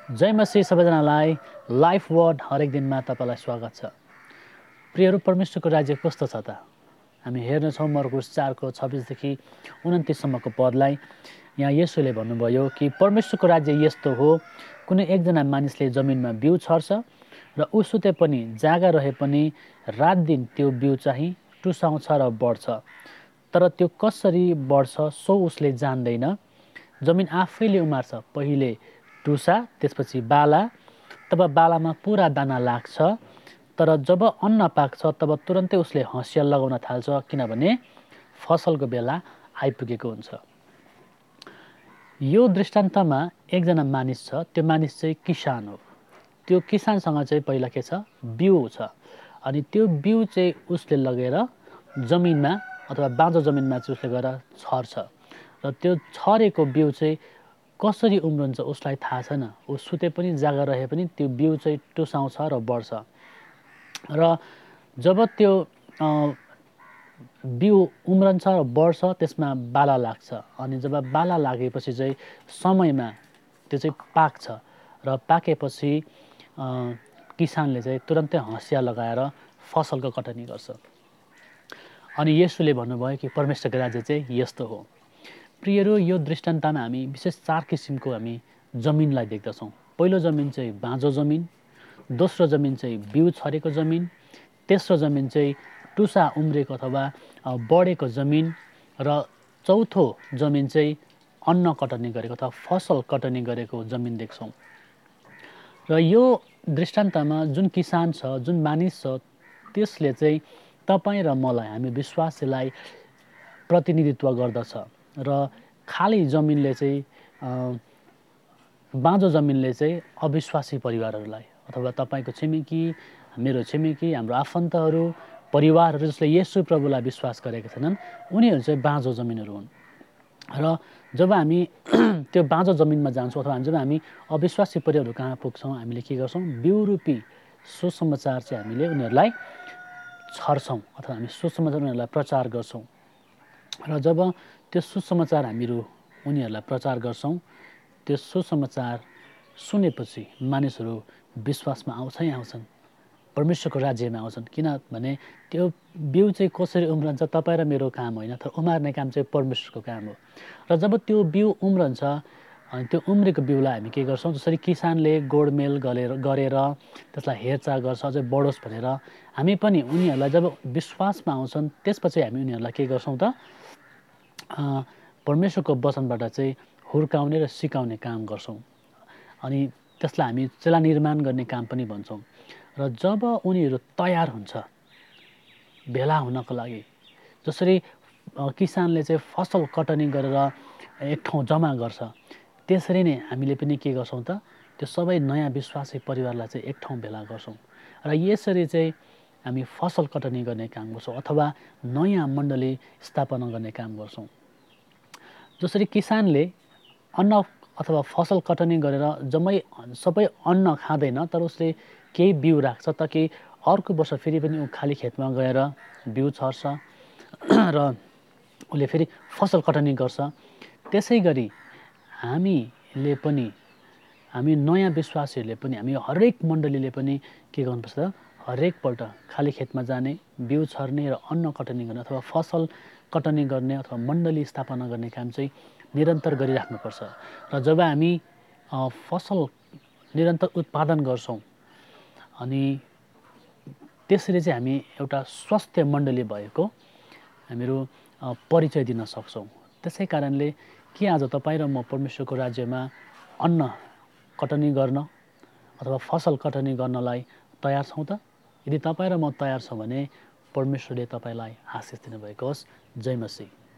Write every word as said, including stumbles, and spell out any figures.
जय मसीह सबैजनालाई life word हरेक दिनमा तपाईलाई स्वागत छ। प्रियहरू, परमेश्वरको राज्य कस्तो छ त? हामी हेर्नेछौँ मर्कुस चारको छब्बिसदेखि उन्तिससम्मको पदलाई। यहाँ यसोले भन्नुभयो कि परमेश्वरको राज्य यस्तो हो, कुनै एकजना मानिसले जमिनमा बिउ छर्छ र ऊ सुते पनि जागा रहे पनि रात दिन त्यो बिउ चाहिँ टुसाउँछ र बढ्छ, तर त्यो कसरी बढ्छ सो उसले जान्दैन। जमिन आफैले उमार्छ, पहिले टुसा त्यसपछि बाला, तब बालामा पुरा दाना लाग्छ। तर जब अन्न पाक्छ तब तुरन्तै उसले हँसिया लगाउन थाल्छ, किनभने फसलको बेला आइपुगेको हुन्छ। यो दृष्टान्तमा एकजना मानिस छ, त्यो मानिस चाहिँ किसान हो। त्यो किसानसँग चाहिँ पहिला के छ, बिउ छ, अनि त्यो बिउ चाहिँ उसले लगेर जमिनमा अथवा बाँझो जमिनमा चाहिँ उसले गएर छर्छ र त्यो छरेको बिउ चाहिँ कसरी उम्रन्छ उसलाई थाहा छैन। ऊ सुते पनि जागा रहे पनि त्यो बिउ चाहिँ टुसाउँछ र बढ्छ। र जब त्यो बिउ उम्रन्छ र बढ्छ त्यसमा बाला लाग्छ, अनि जब बाला लागेपछि चाहिँ समयमा त्यो चाहिँ पाक्छ र पाकेपछि किसानले चाहिँ तुरन्तै हँसिया लगाएर फसलको कटनी गर्छ। अनि यसोले भन्नुभयो कि परमेश्वरको राज्य चाहिँ यस्तो हो। प्रियहरू, यो दृष्टान्तमा हामी विशेष चार किसिमको हामी जमिनलाई देख्दछौँ। पहिलो जमिन चाहिँ बाँझो जमिन, दोस्रो जमिन चाहिँ बिउ छरेको जमिन, तेस्रो जमिन चाहिँ टुसा उम्रेको अथवा बढेको जमिन, र चौथो जमिन चाहिँ अन्न कटनी गरेको अथवा फसल कटनी गरेको जमिन देख्छौँ। र यो दृष्टान्तमा जुन किसान छ, जुन मानिस छ, त्यसले चाहिँ तपाईँ र मलाई, हामी विश्वासीलाई प्रतिनिधित्व गर्दछ। र खाली जमिनले चाहिँ बाँझो जमिनले चाहिँ अविश्वासी परिवारहरूलाई अथवा तपाईँको छिमेकी, मेरो छिमेकी, हाम्रो आफन्तहरू, परिवारहरू जसले येशू प्रभुलाई विश्वास गरेका छैनन्, उनीहरू चाहिँ बाँझो जमिनहरू हुन्। र जब हामी त्यो बाँझो जमिनमा जान्छौँ अथवा जब हामी अविश्वासी परिवारहरू कहाँ पुग्छौँ, हामीले के गर्छौँ, बिउरूपी सुसमाचार चाहिँ हामीले उनीहरूलाई छर्छौँ अथवा हामी सुसमाचार उनीहरूलाई प्रचार गर्छौँ। र जब त्यो सुसमाचार हामीहरू उनीहरूलाई प्रचार गर्छौँ, त्यो सुसमाचार सुनेपछि मानिसहरू विश्वासमा आउँछै आउँछन्, परमेश्वरको राज्यमा आउँछन्। किनभने त्यो बिउ चाहिँ कसरी उम्रन्छ तपाईँ र मेरो काम होइन, तर उमार्ने काम चाहिँ परमेश्वरको काम हो। र जब त्यो बिउ उम्रन्छ, अनि त्यो उम्रेको बिउलाई हामी के गर्छौँ, जसरी किसानले गोडमेल गरेर गरेर त्यसलाई हेरचाह गर्छ अझै बढोस् भनेर, हामी पनि उनीहरूलाई जब विश्वासमा आउँछन् त्यसपछि हामी उनीहरूलाई के गर्छौँ त, परमेश्वरको वचनबाट चाहिँ हुर्काउने र सिकाउने काम गर्छौँ। अनि त्यसलाई हामी चेला निर्माण गर्ने काम पनि भन्छौँ। र जब उनीहरू तयार हुन्छ भेला हुनको लागि, जसरी किसानले चाहिँ फसल कटनी गरेर एक ठाउँ जम्मा गर्छ, त्यसरी नै हामीले पनि के गर्छौँ त, त्यो सबै नयाँ विश्वासी परिवारलाई चाहिँ एक ठाउँ भेला गर्छौँ। र यसरी चाहिँ हामी फसल कटनी गर्ने काम गर्छौँ अथवा नयाँ मण्डली स्थापना गर्ने काम गर्छौँ। जसरी किसानले अन्न अथवा फसल कटनी गरेर जम्मै सबै अन्न खाँदैन, तर उसले केही बिउ राख्छ ताकि अर्को वर्ष फेरि पनि ऊ खाली खेतमा गएर बिउ छर्छ र उसले फेरि फसल कटनी गर्छ। त्यसै गरी हामीले पनि, हामी नयाँ विश्वासीहरूले पनि, हामी हरेक मण्डलीले पनि के गर्नुपर्छ त, हरेकपल्ट खाली खेतमा जाने, बिउ छर्ने र अन्न कटनी गर्ने अथवा फसल कटनी गर्ने अथवा मण्डली स्थापना गर्ने काम चाहिँ निरन्तर गरिराख्नुपर्छ। र जब हामी फसल निरन्तर उत्पादन गर्छौँ, अनि त्यसरी चाहिँ हामी एउटा स्वस्थ मण्डली भएको हामीहरू परिचय दिन सक्छौँ। त्यसै कारणले के आज तपाईँ र म परमेश्वरको राज्यमा अन्न कटनी गर्न अथवा फसल कटनी गर्नलाई तयार छौँ त? यदि तपाईँ र म तयार छौँ भने परमेश्वरले तपाईँलाई आशिष दिनुभएको होस्। जय मसीह।